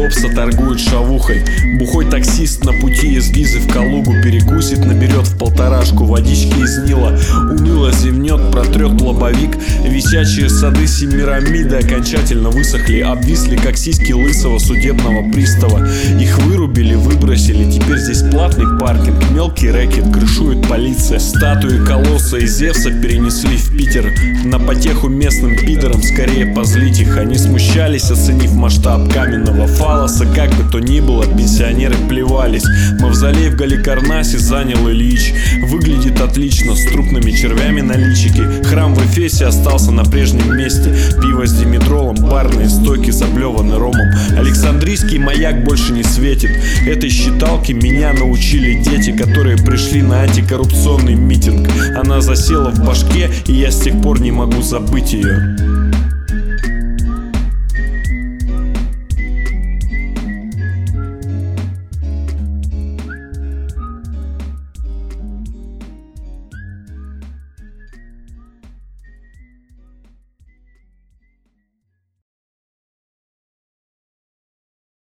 Копса торгует шавухой. Бухой таксист на пути из Гизы в Калугу перекусит, наберет в полторашку водички из Нила. Уныло зевнет, протрет лобовик. Висячие сады Семирамиды окончательно высохли, обвисли, как сиськи лысого судебного пристава. Их вырубили, выбросили, теперь здесь платный паркинг. Мелкий рэкет, крышует полиция. Статуи Колосса и Зевса перенесли в Питер. На потеху местным пидорам, скорее позлить их. Они смущались, оценив масштаб каменного фалоса. Как бы то ни было, пенсионеры плевались. Мавзолей в Галикарнасе занял Ильич. Выглядит отлично, с трупными червями на личике. Храм в Эфесе остался на прежнем месте. Пиво с димедролом, барные стойки заблеваны ромом. Александрийский маяк больше не светит. Этой считалке меня научили дети, которые пришли на антикоррупционный митинг. Она засела в башке, и я с тех пор не могу забыть ее.